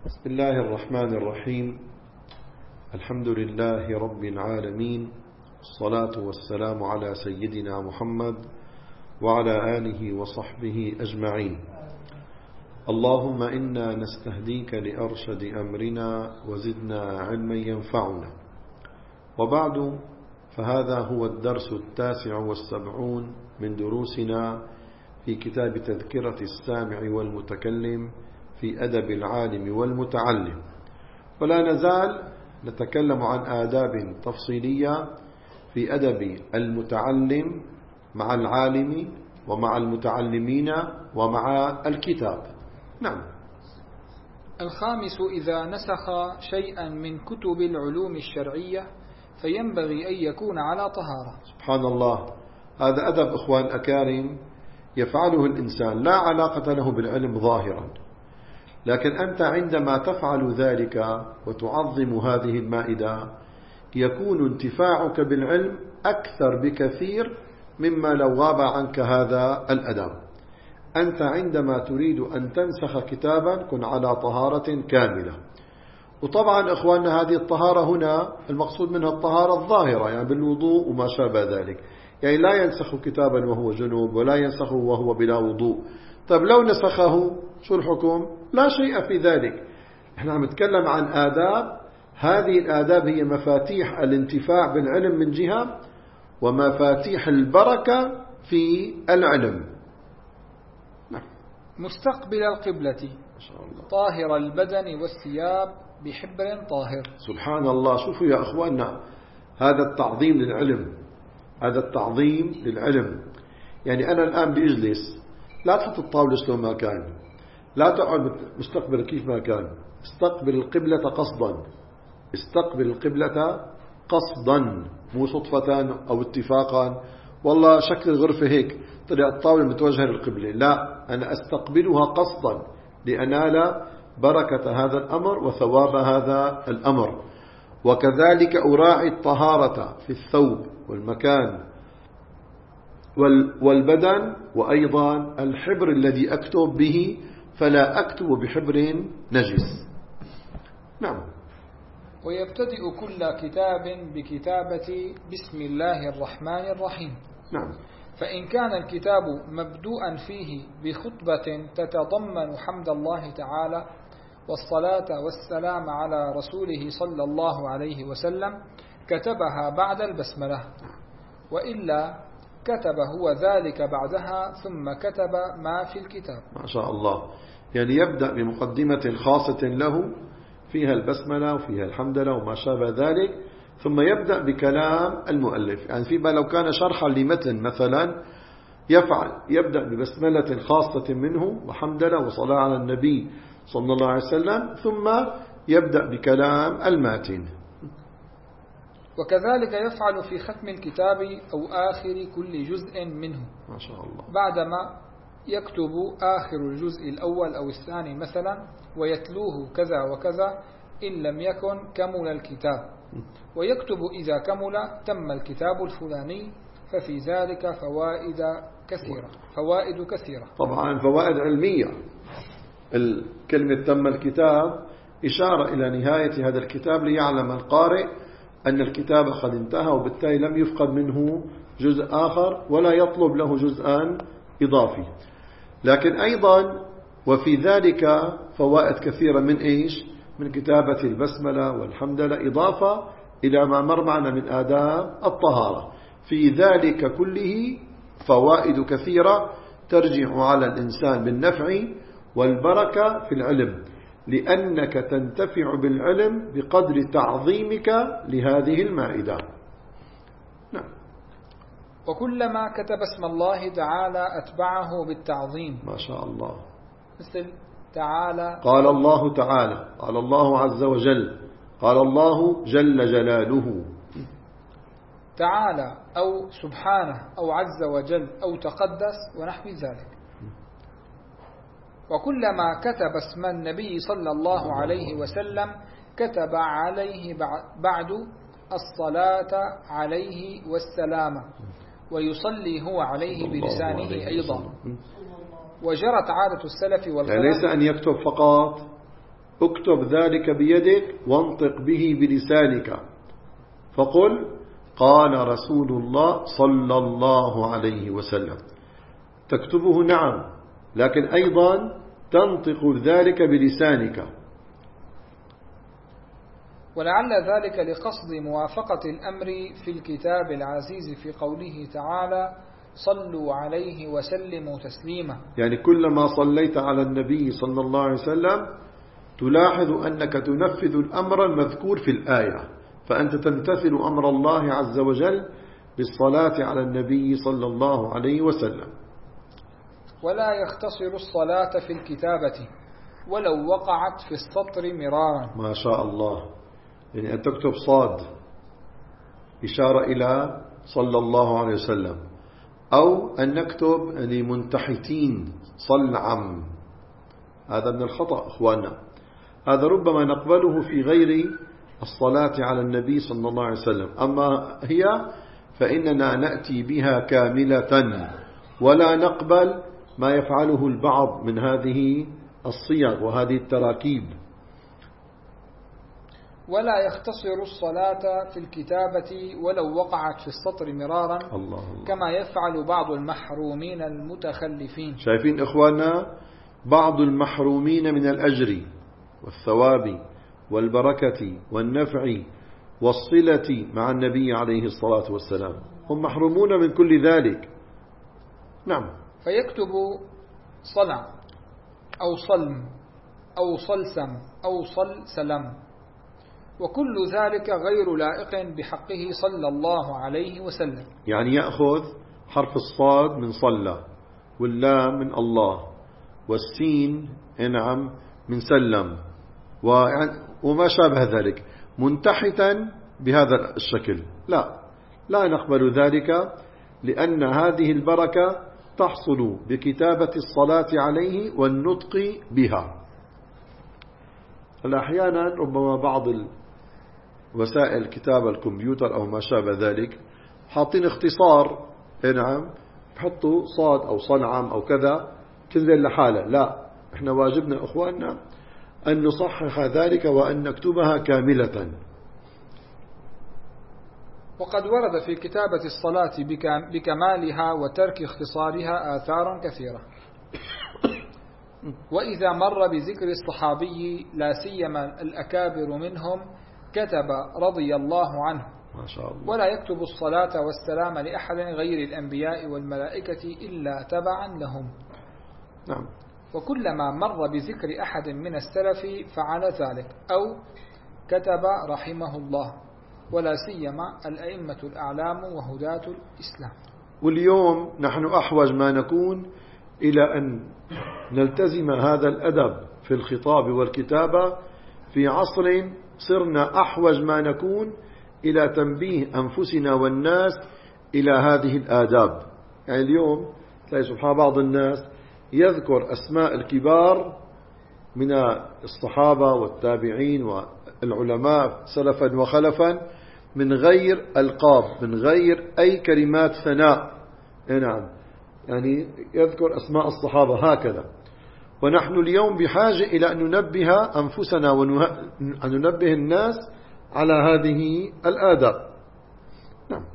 بسم الله الرحمن الرحيم. الحمد لله رب العالمين، الصلاة والسلام على سيدنا محمد وعلى آله وصحبه أجمعين. اللهم إنا نستهديك لأرشد أمرنا وزدنا علما ينفعنا. وبعد، فهذا هو الدرس 79 من دروسنا في كتاب تذكرة السامع والمتكلم في أدب العالم والمتعلم، ولا نزال نتكلم عن آداب تفصيلية في أدب المتعلم مع العالم ومع المتعلمين ومع الكتاب. نعم. الخامس: إذا نسخ شيئا من كتب العلوم الشرعية فينبغي أن يكون على طهارة. سبحان الله، هذا أدب إخوان أكارم يفعله الإنسان، لا علاقة له بالعلم ظاهرا، لكن أنت عندما تفعل ذلك وتعظم هذه المائدة يكون انتفاعك بالعلم أكثر بكثير مما لو غاب عنك هذا الأدب. أنت عندما تريد أن تنسخ كتابا كن على طهارة كاملة. وطبعا إخواننا هذه الطهارة هنا المقصود منها الطهارة الظاهرة، يعني بالوضوء وما شابه ذلك، يعني لا ينسخ كتابا وهو جنوب ولا ينسخه وهو بلا وضوء. طب لو نسخه شو الحكم؟ لا شيء في ذلك. احنا عم نتكلم عن آداب، هذه الآداب هي مفاتيح الانتفاع بالعلم من جهة، ومفاتيح البركة في العلم. نعم. مستقبل القبلة، طاهر البدن والثياب بحبر طاهر. سبحان الله، شوفوا يا أخواننا، هذا التعظيم للعلم، هذا التعظيم للعلم. يعني أنا الآن بيجلس، لا تحط الطاولة شلون ما كان، لا تقعد مستقبل كيف ما كان، استقبل القبلة قصدا، استقبل القبلة قصدا، مو صدفة أو اتفاقا والله شكل الغرفة هيك طلع الطاولة متوجهة للقبلة، لا، أنا أستقبلها قصدا لأنال بركة هذا الأمر وثواب هذا الأمر. وكذلك أراعي الطهارة في الثوب والمكان والبدن، وأيضا الحبر الذي أكتب به، فلا أكتب بحبر نجس. نعم. ويبتدئ كل كتاب بكتابة بسم الله الرحمن الرحيم. نعم. فإن كان الكتاب مبدوءا فيه بخطبة تتضمن حمد الله تعالى والصلاة والسلام على رسوله صلى الله عليه وسلم كتبها بعد البسملة، وإلا كتب هو ذلك بعدها ثم كتب ما في الكتاب. ما شاء الله، يعني يبدأ بمقدمة خاصة له فيها البسملة وفيها الحمد لله وما شابه ذلك، ثم يبدأ بكلام المؤلف. يعني فيما لو كان شرحا لمتن مثلا يبدأ ببسملة خاصة منه وحمد لله وصلاة على النبي صلى الله عليه وسلم، ثم يبدأ بكلام الماتن. وكذلك يفعل في ختم الكتاب أو آخر كل جزء منه. ما شاء الله. بعدما يكتب آخر الجزء الأول أو الثاني مثلا ويتلوه كذا وكذا إن لم يكن كمل الكتاب، ويكتب إذا كمل تم الكتاب الفلاني، ففي ذلك فوائد كثيرة. طبعا فوائد علمية. الكلمة تم الكتاب إشارة إلى نهاية هذا الكتاب ليعلم القارئ أن الكتاب قد انتهى، وبالتالي لم يفقد منه جزء آخر ولا يطلب له جزءا إضافي. لكن أيضا وفي ذلك فوائد كثيرة من إيش؟ من كتابة البسملة والحمد لله، إضافة إلى ما مر معنا من آداب الطهارة. في ذلك كله فوائد كثيرة ترجع على الإنسان بالنفع والبركة في العلم، لأنك تنتفع بالعلم بقدر تعظيمك لهذه المائدة. نعم. وكلما كتب اسم الله تعالى أتبعه بالتعظيم. ما شاء الله. مثل تعالى، قال الله تعالى، قال الله عز وجل، قال الله جل جلاله. تعالى أو سبحانه أو عز وجل أو تقدس ونحو ذلك. وكلما كتب اسم النبي صلى الله عليه وسلم كتب عليه بعد الصلاة عليه والسلام، ويصلي هو عليه بلسانه أيضا. وجرت عادة السلف والخلف، يعني ليس أن يكتب فقط اكتب ذلك بيدك وانطق به بلسانك، فقل قال رسول الله صلى الله عليه وسلم. تكتبه نعم، لكن أيضا تنطق ذلك بلسانك. ولعل ذلك لقصد موافقة الأمر في الكتاب العزيز في قوله تعالى صلوا عليه وسلموا تسليما. يعني كلما صليت على النبي صلى الله عليه وسلم تلاحظ أنك تنفذ الأمر المذكور في الآية، فأنت تمتثل أمر الله عز وجل بالصلاة على النبي صلى الله عليه وسلم. ولا يختصر الصلاة في الكتابة ولو وقعت في السطر مرارا. ما شاء الله، يعني أن تكتب صاد إشارة إلى صلى الله عليه وسلم، أو أن نكتب يعني منتحتين صلعم، هذا من الخطأ أخواننا. هذا ربما نقبله في غير الصلاة على النبي صلى الله عليه وسلم، أما هي فإننا نأتي بها كاملة، ولا نقبل ما يفعله البعض من هذه الصيغ وهذه التراكيب. ولا يختصر الصلاة في الكتابة ولو وقعت في السطر مرارا، الله. كما يفعل بعض المحرومين المتخلفين. شايفين إخواننا، بعض المحرومين من الأجر والثواب والبركة والنفع والصلة مع النبي عليه الصلاة والسلام هم محرومون من كل ذلك. نعم. فيكتب صلع أو صلم أو صلسم أو صلسلم، وكل ذلك غير لائق بحقه صلى الله عليه وسلم. يعني يأخذ حرف الصاد من صلى، واللام من الله، والسين نعم من سلم، وما شابه ذلك منتحتا بهذا الشكل. لا نقبل ذلك، لأن هذه البركة تحصل بكتابة الصلاة عليه والنطق بها. أحيانا ربما بعض وسائل كتابة الكمبيوتر أو ما شابه ذلك حاطين اختصار، نعم، بحطوا صاد أو صنعم أو كذا تنزل لحالة. لا، احنا واجبنا أخواننا أن نصحح ذلك وأن نكتبها كاملة. وقد ورد في كتابة الصلاة بكمالها وترك اختصارها آثار كثيرة. وإذا مر بذكر الصحابي لا سيما الأكابر منهم كتب رضي الله عنه، ما شاء الله. ولا يكتب الصلاة والسلام لأحد غير الأنبياء والملائكة إلا تبعا لهم. نعم. وكلما مر بذكر أحد من السلف فعل ذلك أو كتب رحمه الله، ولا سيما الأئمة الأعلام وهداة الإسلام. واليوم نحن أحوج ما نكون إلى أن نلتزم هذا الأدب في الخطاب والكتابة. في عصر صرنا أحوج ما نكون إلى تنبيه أنفسنا والناس إلى هذه الآداب. يعني اليوم تلاقي سبحان بعض الناس يذكر أسماء الكبار من الصحابة والتابعين والعلماء سلفا وخلفا من غير ألقاب، من غير أي كلمات ثناء. نعم، يعني يذكر أسماء الصحابة هكذا. ونحن اليوم بحاجة إلى أن ننبه أنفسنا وأن ننبه الناس على هذه الآداب. نعم.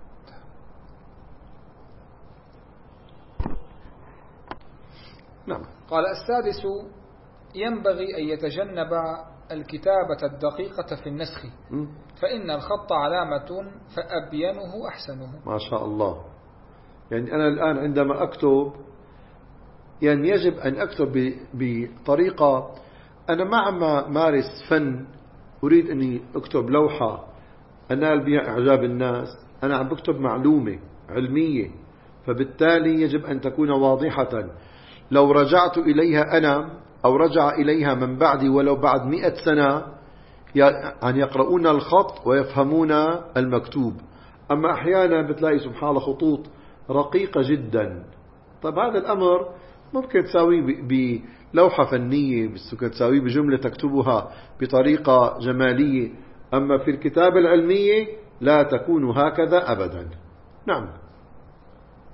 نعم. قال السادس: ينبغي أن يتجنب الكتابة الدقيقة في النسخ، فإن الخط علامة فأبينه أحسنه. ما شاء الله. يعني أنا الآن عندما أكتب يعني يجب أن أكتب بطريقة، أنا مع ما مارس فن أريد أني أكتب لوحة أنال بها إعجاب الناس، أنا عم بكتب معلومة علمية، فبالتالي يجب أن تكون واضحة. لو رجعت إليها أنا أو رجع إليها من بعدي ولو بعد 100 سنة يعني يقرؤون الخط ويفهمون المكتوب. أما أحيانا بتلاقي سبحان الله خطوط رقيقة جدا. طب هذا الأمر ممكن تساويه بلوحة فنية، بس ممكن تساويه بجملة تكتبها بطريقة جمالية. أما في الكتابة العلمية لا تكون هكذا أبدا. نعم.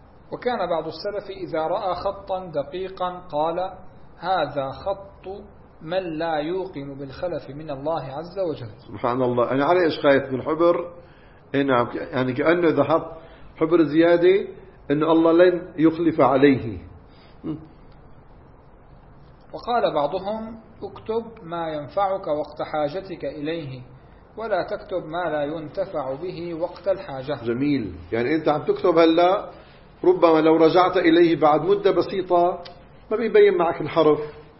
وكان بعض السلف إذا رأى خطا دقيقا قال: هذا خط من لا يوقن بالخلف من الله عز وجل. سبحان الله. أنا على إيش خايف من حبر؟ نعم، يعني كأنه إذا حط حبر زيادة إنه الله لن يخلف عليه. وقال بعضهم اكتب ما ينفعك وقت حاجتك إليه ولا تكتب ما لا ينتفع به وقت الحاجة. جميل. يعني أنت عم تكتب هلا، ربما لو رجعت إليه بعد مدة بسيطة ما بيبين معك الحرف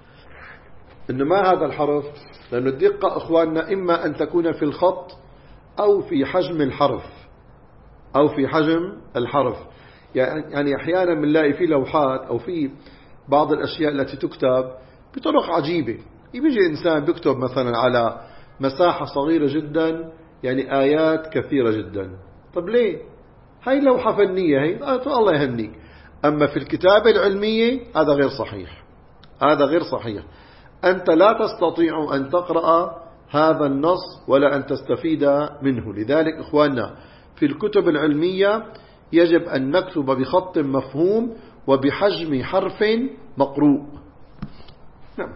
إنه ما هذا الحرف، لأنه الدقة أخواننا إما أن تكون في الخط أو في حجم الحرف أو في حجم الحرف. يعني أحيانا بنلاقي في لوحات أو في بعض الأشياء التي تكتب بطرق عجيبة. يجي إنسان بيكتب مثلا على مساحة صغيرة جدا يعني آيات كثيرة جدا. طب ليه؟ هاي لوحة فنية، هاي الله يهنيك. أما في الكتابة العلمية هذا غير صحيح، هذا غير صحيح. أنت لا تستطيع أن تقرأ هذا النص ولا أن تستفيد منه. لذلك إخواننا في الكتب العلمية يجب أن نكتب بخط مفهوم وبحجم حرف مقروء. نعم.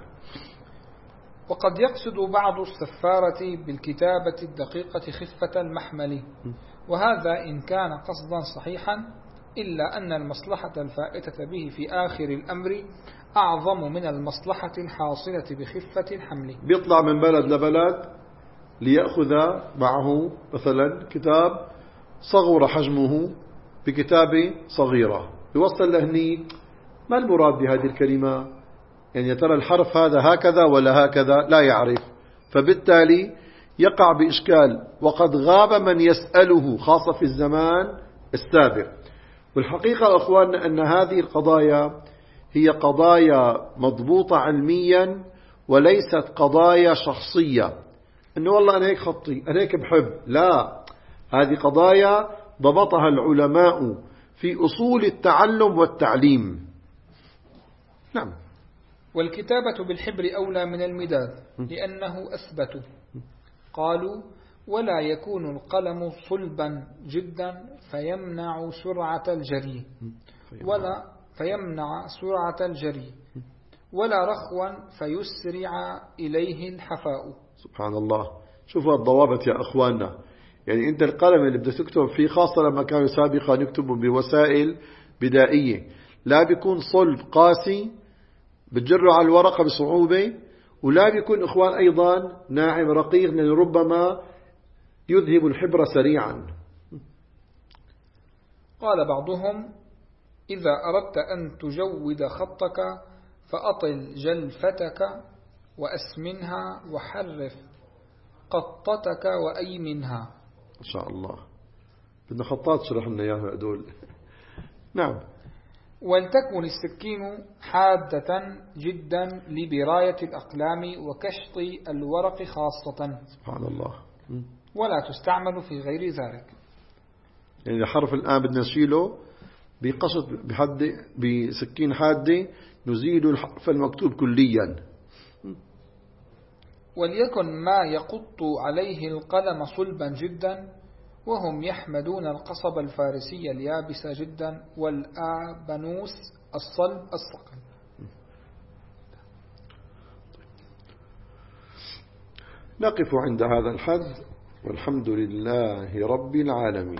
وقد يقصد بعض السفارة بالكتابة الدقيقة خفة المحمل، وهذا إن كان قصدا صحيحا إلا أن المصلحة الفائتة به في آخر الأمر أعظم من المصلحة الحاصلة بخفة الحمل. بيطلع من بلد لبلد ليأخذ معه مثلا كتاب صغر حجمه بكتابة صغيرة، يوصل لهني ما المراد بهذه الكلمة، يعني ترى الحرف هذا هكذا ولا هكذا، لا يعرف، فبالتالي يقع بإشكال. وقد غاب من يسأله خاصة في الزمان السابق. والحقيقة أخواننا أن هذه القضايا هي قضايا مضبوطة علميا وليست قضايا شخصية، أنه والله أنا هيك خطي، أنا هيك بحب. لا، هذه قضايا ضبطها العلماء في أصول التعلم والتعليم. نعم. والكتابة بالحبر أولى من المداد لأنه أثبت. قالوا ولا يكون القلم صلبا جدا فيمنع سرعة الجري ولا رخوا فيسرع إليه الحفاء. سبحان الله. شوفوا الضوابط يا أخواننا. يعني أنت القلم اللي بدك تكتب فيه، خاصة لما كانوا سابقا يكتبوا بوسائل بدائية، لا بيكون صلب قاسي بتجره على الورقة بصعوبة، ولا بيكون إخوان أيضا ناعم رقيق لأن ربما يذهب الحبر سريعا. قال بعضهم إذا أردت أن تجود خطك فأطل جلفتك وأسمنها وحرف قطتك وأيمنها. إن شاء الله بدنا خطات شرح لنا إياها هدول. نعم. ولتكن السكين حادة جدا لبراية الأقلام وكشط الورق خاصة. سبحان الله. ولا تستعمل في غير ذلك. يعني الحرف الآن بدنا نشيله بقشط بسكين حادة، نزيل الحرف المكتوب كليا. وليكن ما يقط عليه القلم صلبا جدا، وهم يحمدون القصب الفارسي اليابس جدا والآبنوس الصلب الثقل. نقف عند هذا الحد، والحمد لله رب العالمين.